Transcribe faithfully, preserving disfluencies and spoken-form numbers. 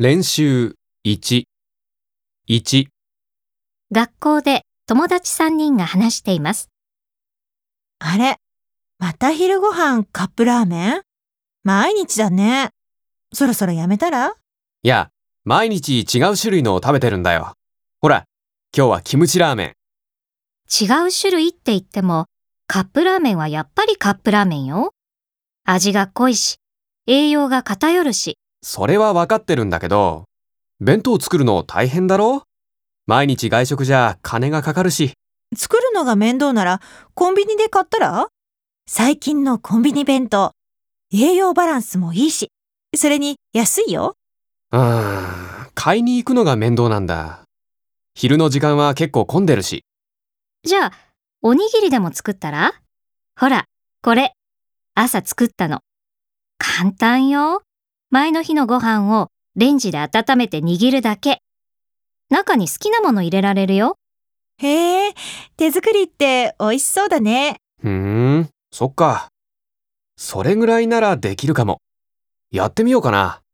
練習いち、いち、 学校で友達さんにんが話しています。 あれ、また昼ご飯カップラーメン？毎日だね。そろそろやめたら？ いや、毎日違う種類のを食べてるんだよ。ほら、今日はキムチラーメン。 違う種類って言っても、カップラーメンはやっぱりカップラーメンよ。味が濃いし、栄養が偏るし。 それはわかってるんだけど、弁当作るの大変だろ？毎日外食じゃ金がかかるし。 作るのが面倒ならコンビニで買ったら？最近のコンビニ弁当、栄養バランスもいいし、それに安いよ。 うーん、買いに行くのが面倒なんだ。昼の時間は結構混んでるし。 じゃあ、おにぎりでも作ったら？ほら、これ、朝作ったの。簡単よ。前の日のご飯をレンジで温めて握るだけ。中に好きなもの入れられるよ。 へえ、手作りって美味しそうだね。 ふーん、そっか。それぐらいならできるかも。やってみようかな。